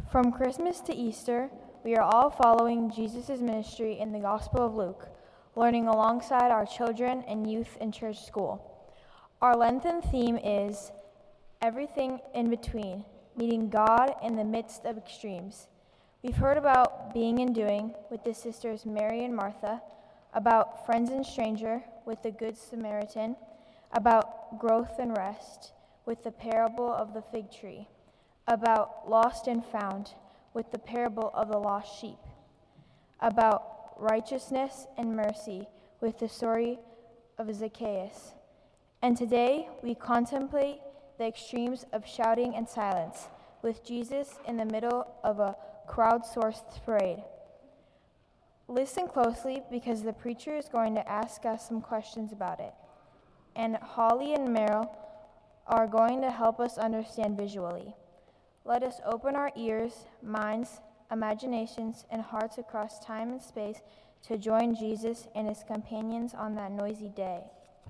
From Christmas to Easter, we are all following Jesus' ministry in the Gospel of Luke, learning alongside our children and youth in church school. Our Lenten theme is everything in between, meeting God in the midst of extremes. We've heard about being and doing with the sisters Mary and Martha, about friends and stranger with the Good Samaritan, about growth and rest with the parable of the fig tree, about lost and found with the parable of the lost sheep, about righteousness and mercy with the story of Zacchaeus. And today we contemplate the extremes of shouting and silence with Jesus in the middle of a crowdsourced parade. Listen closely because the preacher is going to ask us some questions about it. And Holly and Meryl are going to help us understand visually. Let us open our ears, minds, imaginations, and hearts across time and space to join Jesus and his companions on that noisy day.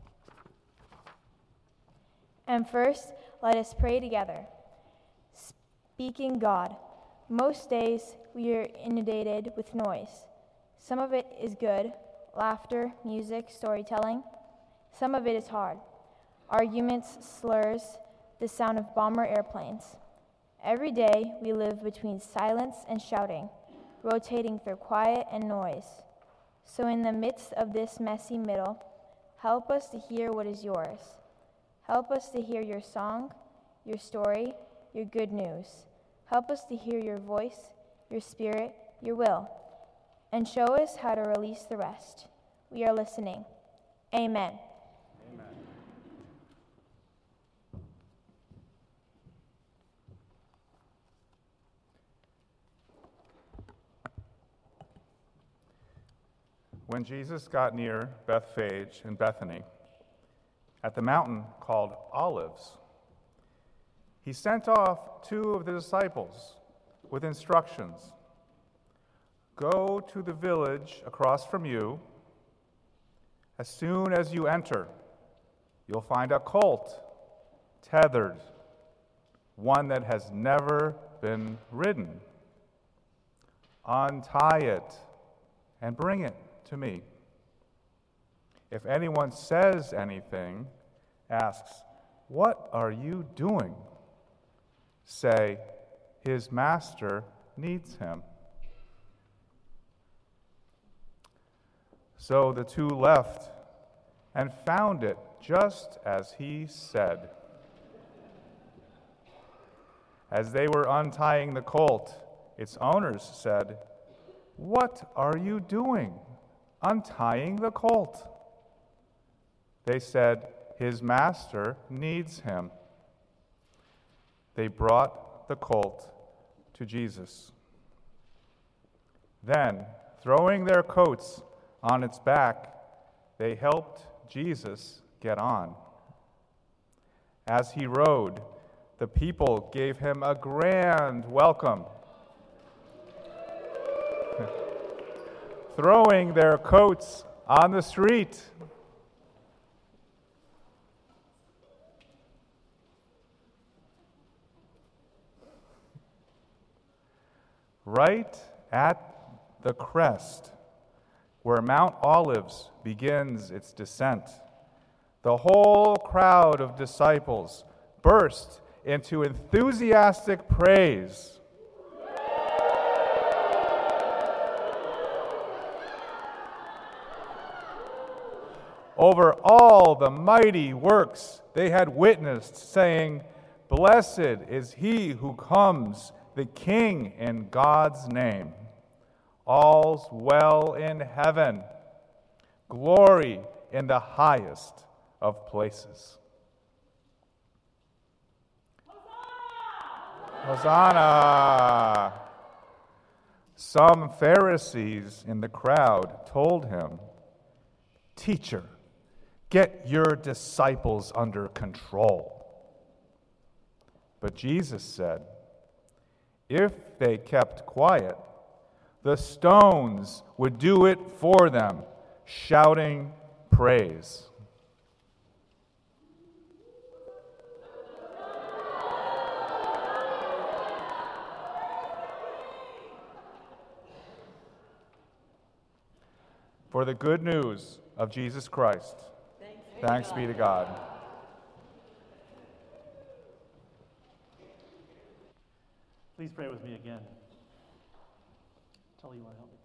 And first, let us pray together. Speaking God, most days we are inundated with noise. Some of it is good, laughter, music, storytelling. Some of it is hard, arguments, slurs, the sound of bomber airplanes. Every day we live between silence and shouting, rotating through quiet and noise. So in the midst of this messy middle, help us to hear what is yours. Help us to hear your song, your story, your good news. Help us to hear your voice, your spirit, your will, and show us how to release the rest. We are listening. Amen. Amen. When Jesus got near Bethphage and Bethany, at the mountain called Olives, he sent off two of the disciples with instructions. Go to the village across from you. As soon as you enter, you'll find a colt tethered, one that has never been ridden. Untie it and bring it to me. If anyone says anything, asks, "What are you doing?" say, "His master needs him." So the two left and found it just as he said. As they were untying the colt, its owners said, "What are you doing, untying the colt?" They said, "His master needs him." They brought the colt to Jesus. Then, throwing their coats on its back, they helped Jesus get on. As he rode, the people gave him a grand welcome, throwing their coats on the street. Right at the crest, where Mount Olives begins its descent, the whole crowd of disciples burst into enthusiastic praise. Over all the mighty works they had witnessed, saying, "Blessed is he who comes, the King in God's name. All's well in heaven. Glory in the highest of places." Hosanna! Some Pharisees in the crowd told him, "Teacher, get your disciples under control." But Jesus said, if they kept quiet, the stones would do it for them, shouting praise. for the good news of Jesus Christ. Thanks be to God. Please pray with me again. Tully, you want to help me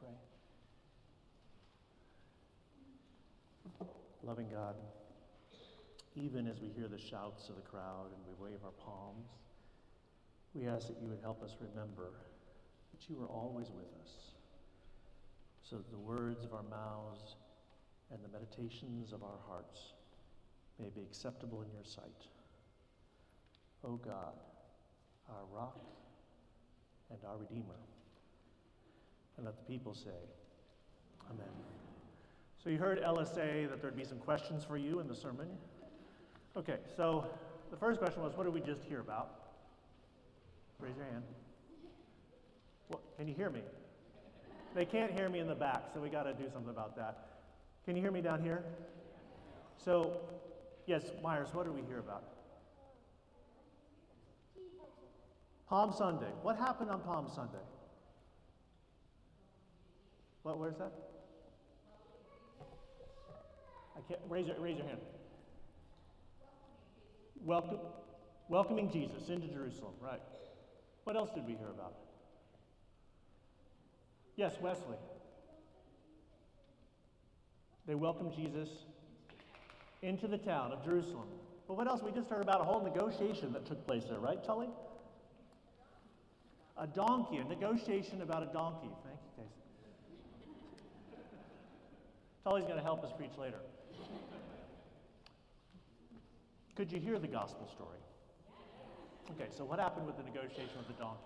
pray? Loving God, even as we hear the shouts of the crowd and we wave our palms, we ask that you would help us remember that you are always with us, so that the words of our mouths and the meditations of our hearts may be acceptable in your sight. O God, our rock and our Redeemer. And let the people say, Amen. So you heard Ella say that there'd be some questions for you in the sermon. Okay, so the first question was, what did we just hear about? Raise your hand. What, can you hear me? They can't hear me in the back, so we got to do something about that. Can you hear me down here? So, yes, Myers, what did we hear about? Palm Sunday. What happened on Palm Sunday? Where's that? I can't, raise your hand. Welcoming Jesus into Jerusalem, right. What else did we hear about? Yes, Wesley. They welcomed Jesus into the town of Jerusalem. But what else? We just heard about a whole negotiation that took place there, right, Tully? A donkey, a negotiation about a donkey. Thank you, Casey. Tully's going to help us preach later. Could you hear the gospel story? Okay, so what happened with the negotiation with the donkey?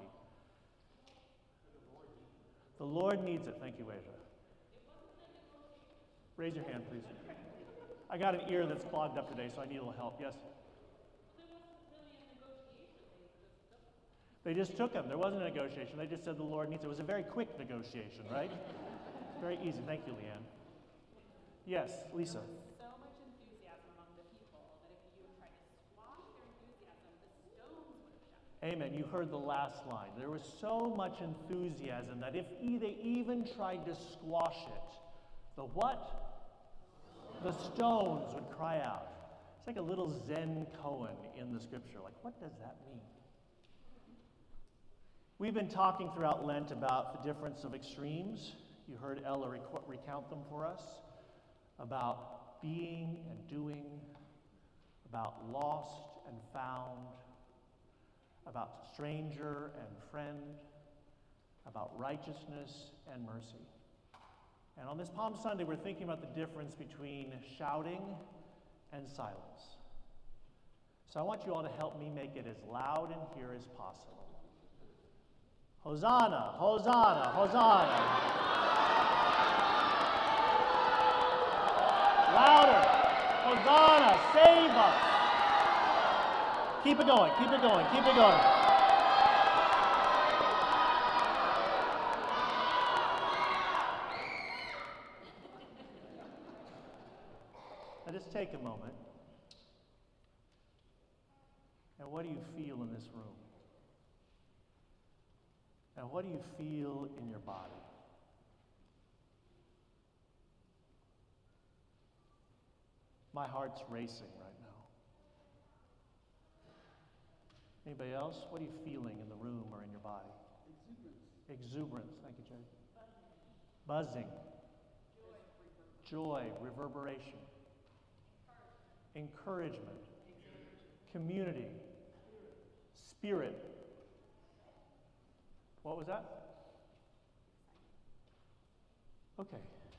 The Lord needs it. Thank you, Asia. Raise your hand, please. I got an ear that's clogged up today, so I need a little help. Yes? They just took him. There wasn't a negotiation. They just said the Lord needs it. It was a very quick negotiation, right? Very easy. Thank you, Leanne. Yes, Lisa. So much enthusiasm among the people that if you tried to squash their enthusiasm, the stones would have shut. Amen. You heard the last line. There was so much enthusiasm that if they even tried to squash it, the what? The stones would cry out. It's like a little Zen koan in the scripture. Like, what does that mean? We've been talking throughout Lent about the difference of extremes. You heard Ella recount them for us, about being and doing, about lost and found, about stranger and friend, about righteousness and mercy. And on this Palm Sunday, we're thinking about the difference between shouting and silence. So I want you all to help me make it as loud in here as possible. Hosanna, Hosanna, Hosanna. Louder. Hosanna, save us. Keep it going, keep it going, keep it going. Now just take a moment. And what do you feel in this room? And what do you feel in your body? My heart's racing right now. Anybody else? What are you feeling in the room or in your body? Exuberance. Thank you, Jerry. Buzzing. Joy. Reverberation. Encouragement. Community. Spirit. What was that? Okay.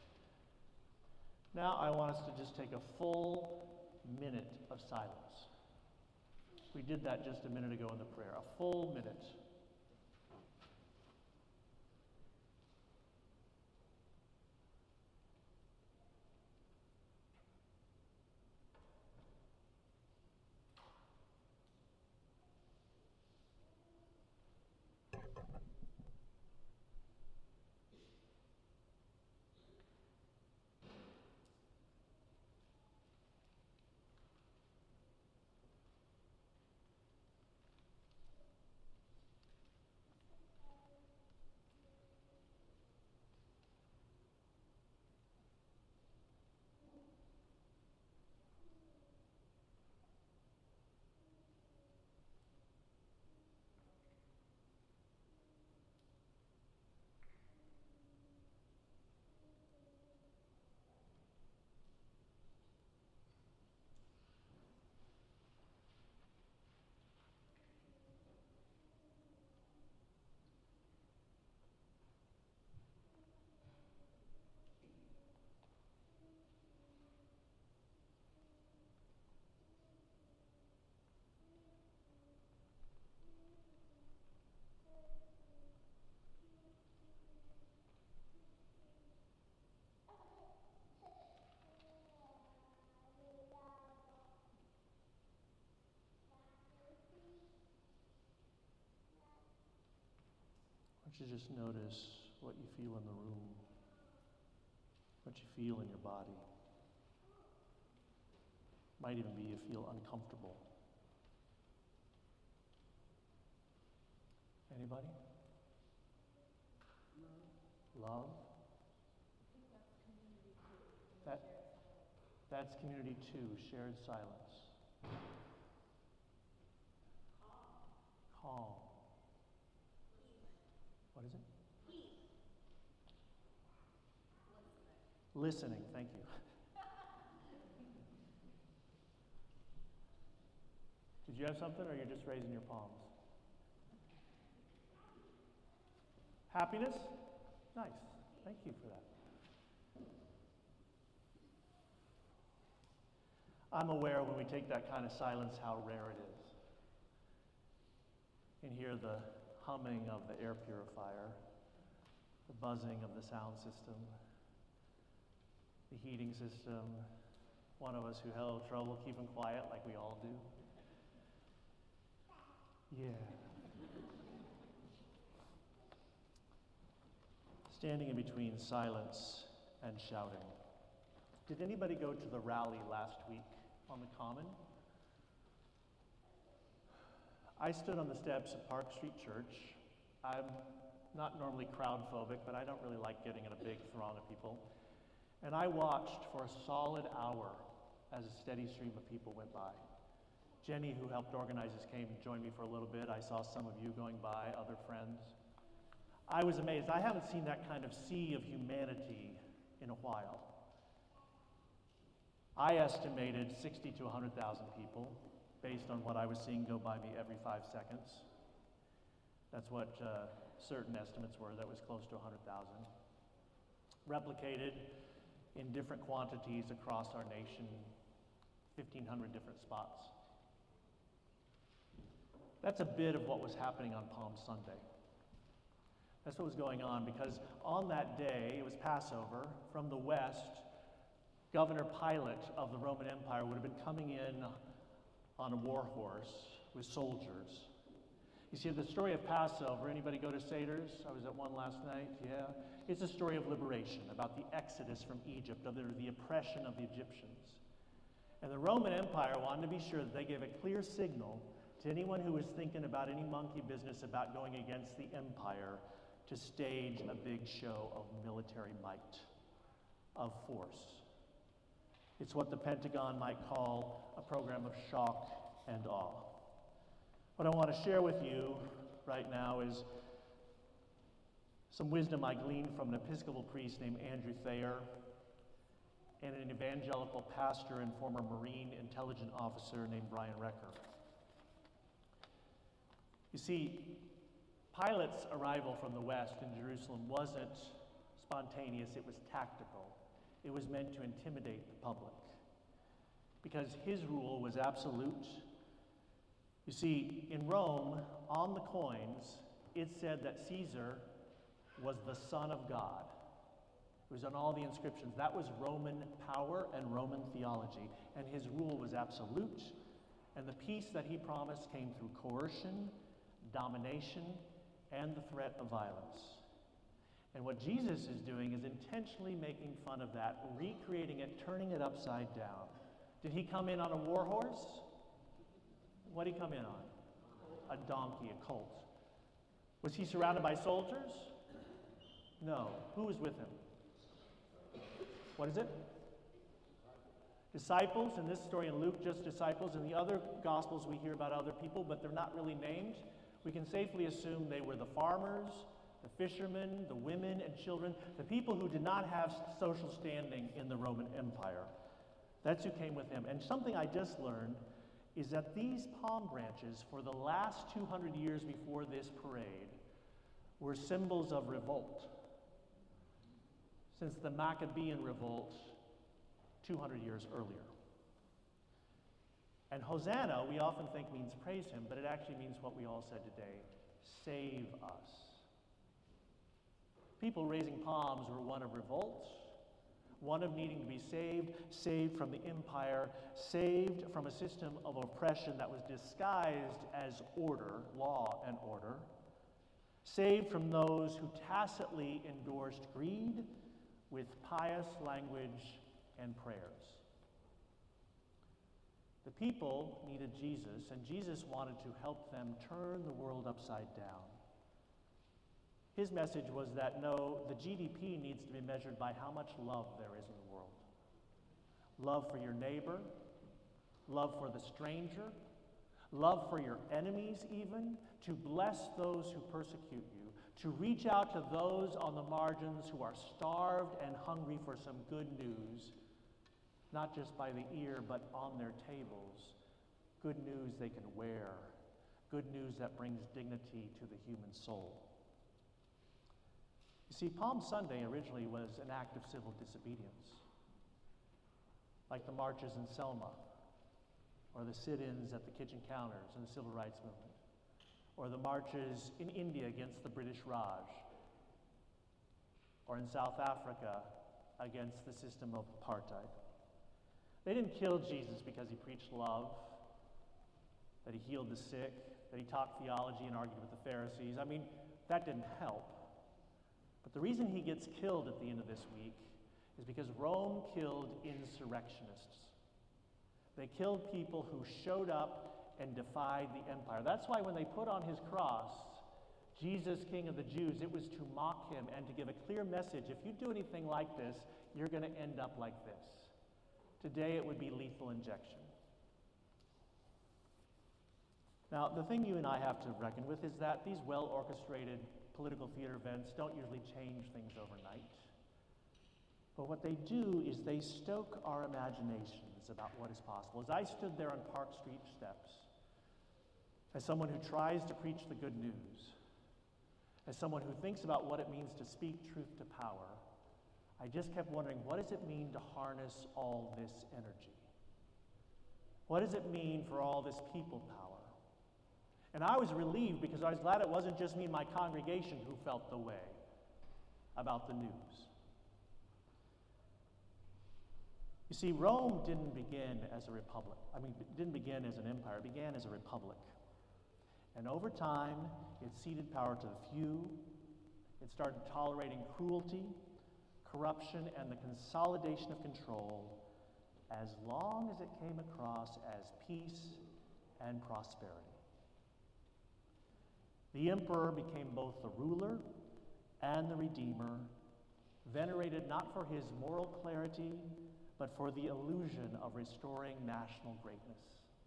Now I want us to just take a full minute of silence. We did that just a minute ago in the prayer. A full minute. don't you just notice what you feel in the room, what you feel in your body. Might even be you feel uncomfortable. Anybody? Love? That's community too, shared silence. Calm. What is it? Listening, thank you. Did you have something, or you're just raising your palms? Happiness? Nice. Thank you for that. I'm aware when we take that kind of silence how rare it is. You can hear the humming of the air purifier, the buzzing of the sound system, the heating system, one of us who held trouble keeping quiet like we all do. Yeah. Standing in between silence and shouting. Did anybody go to the rally last week on the Common? I stood on the steps of Park Street Church. I'm not normally crowd phobic, but I don't really like getting in a big throng of people. And I watched for a solid hour as a steady stream of people went by. Jenny, who helped organize this, came and joined me for a little bit. I saw some of you going by, other friends. I was amazed. I haven't seen that kind of sea of humanity in a while. I estimated 60 to 100,000 people based on what I was seeing go by me every 5 seconds. That's what certain estimates were. That was close to 100,000. Replicated in different quantities across our nation, 1,500 different spots. That's a bit of what was happening on Palm Sunday. That's what was going on, because on that day, it was Passover, from the west, Governor Pilate of the Roman Empire would have been coming in on a war horse with soldiers. You see, the story of Passover, anybody go to Seder's? I was at one last night, yeah. It's a story of liberation, about the exodus from Egypt, under the oppression of the Egyptians. And the Roman Empire wanted to be sure that they gave a clear signal to anyone who was thinking about any monkey business about going against the empire to stage a big show of military might, of force. It's what the Pentagon might call a program of shock and awe. What I want to share with you right now is some wisdom I gleaned from an Episcopal priest named Andrew Thayer and an evangelical pastor and former Marine intelligence officer named Brian Recker. You see, Pilate's arrival from the west in Jerusalem wasn't spontaneous, it was tactical. It was meant to intimidate the public because his rule was absolute. You see, in Rome, on the coins, it said that Caesar was the Son of God. It was on all the inscriptions. That was Roman power and Roman theology, and his rule was absolute, and the peace that he promised came through coercion, domination, and the threat of violence. And what Jesus is doing is intentionally making fun of that, recreating it, turning it upside down. Did he come in on a war horse? What did he come in on? A donkey, a colt. Was he surrounded by soldiers? No. Who was with him? What is it? Disciples. In this story in Luke, just disciples. In the other Gospels, we hear about other people, but they're not really named. We can safely assume they were the farmers, the fishermen, the women and children, the people who did not have social standing in the Roman Empire. That's who came with him. And something I just learned is that these palm branches, for the last 200 years before this parade, were symbols of revolt. Since the Maccabean revolt 200 years earlier. And Hosanna, we often think means praise him, but it actually means what we all said today, save us. People raising palms were one of revolt, one of needing to be saved, saved from the empire, saved from a system of oppression that was disguised as order, law and order, saved from those who tacitly endorsed greed with pious language and prayers. The people needed Jesus, and Jesus wanted to help them turn the world upside down. His message was that no, the GDP needs to be measured by how much love there is in the world. Love for your neighbor, love for the stranger, love for your enemies even, to bless those who persecute you, to reach out to those on the margins who are starved and hungry for some good news, not just by the ear, but on their tables. Good news they can wear, good news that brings dignity to the human soul. You see, Palm Sunday originally was an act of civil disobedience, like the marches in Selma, or the sit-ins at the kitchen counters in the civil rights movement, or the marches in India against the British Raj, or in South Africa against the system of apartheid. They didn't kill Jesus because he preached love, that he healed the sick, that he talked theology and argued with the Pharisees. I mean, that didn't help. But the reason he gets killed at the end of this week is because Rome killed insurrectionists. They killed people who showed up and defied the empire. That's why when they put on his cross, Jesus, King of the Jews, it was to mock him and to give a clear message. If you do anything like this, you're going to end up like this. Today it would be lethal injection. Now, the thing you and I have to reckon with is that these well-orchestrated political theater events don't usually change things overnight. But what they do is they stoke our imaginations about what is possible. As I stood there on Park Street steps, as someone who tries to preach the good news, as someone who thinks about what it means to speak truth to power, I just kept wondering, what does it mean to harness all this energy? What does it mean for all this people power? And I was relieved because I was glad it wasn't just me and my congregation who felt the way about the news. You see, Rome didn't begin as a republic. Didn't begin as an empire. It began as a republic. And over time, it ceded power to the few. It started tolerating cruelty, corruption, and the consolidation of control as long as it came across as peace and prosperity. The emperor became both the ruler and the redeemer, venerated not for his moral clarity, but for the illusion of restoring national greatness.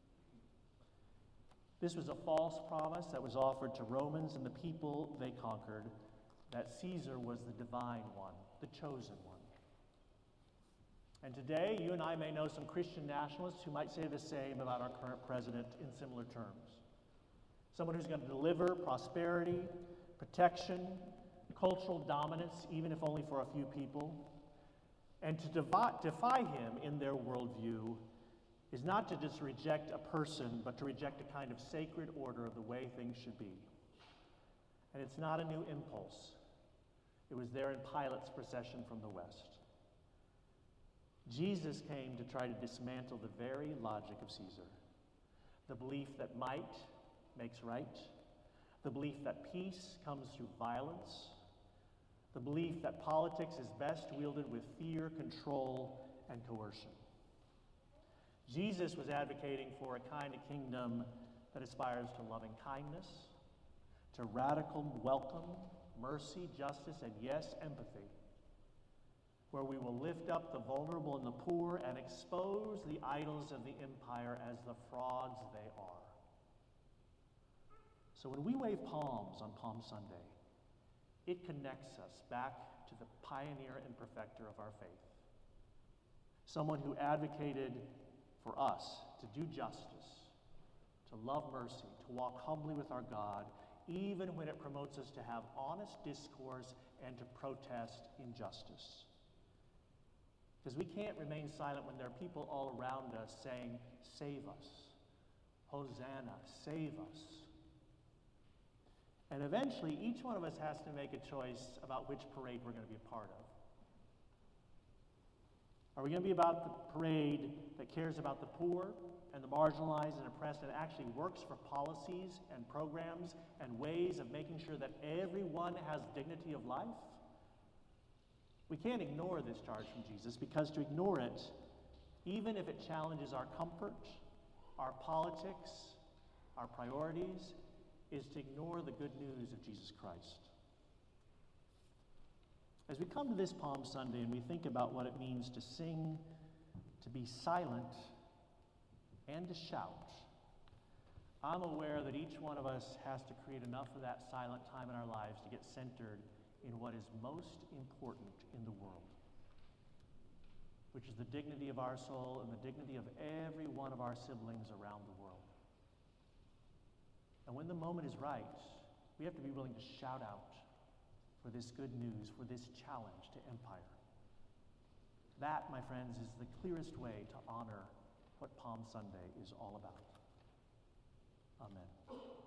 This was a false promise that was offered to Romans and the people they conquered, that Caesar was the divine one, the chosen one. And today, you and I may know some Christian nationalists who might say the same about our current president in similar terms. Someone who's going to deliver prosperity, protection, cultural dominance, even if only for a few people. And to defy him in their worldview is not to just reject a person, but to reject a kind of sacred order of the way things should be. And it's not a new impulse. It was there in Pilate's procession from the West. Jesus came to try to dismantle the very logic of Caesar, the belief that might makes right, the belief that peace comes through violence, the belief that politics is best wielded with fear, control, and coercion. Jesus was advocating for a kind of kingdom that aspires to loving kindness, to radical welcome, mercy, justice, and yes, empathy, where we will lift up the vulnerable and the poor and expose the idols of the empire as the frauds they are. So when we wave palms on Palm Sunday, it connects us back to the pioneer and perfecter of our faith. Someone who advocated for us to do justice, to love mercy, to walk humbly with our God, even when it promotes us to have honest discourse and to protest injustice. Because we can't remain silent when there are people all around us saying, "Save us, Hosanna, save us." And eventually, each one of us has to make a choice about which parade we're going to be a part of. Are we going to be about the parade that cares about the poor and the marginalized and oppressed, and actually works for policies and programs and ways of making sure that everyone has dignity of life, we can't ignore this charge from Jesus, because to ignore it, even if it challenges our comfort, our politics, our priorities, is to ignore the good news of Jesus Christ. As we come to this Palm Sunday and we think about what it means to sing, to be silent, and to shout, I'm aware that each one of us has to create enough of that silent time in our lives to get centered in what is most important in the world, which is the dignity of our soul and the dignity of every one of our siblings around the world. And when the moment is right, we have to be willing to shout out for this good news, for this challenge to empire. That, my friends, is the clearest way to honor what Palm Sunday is all about. Amen.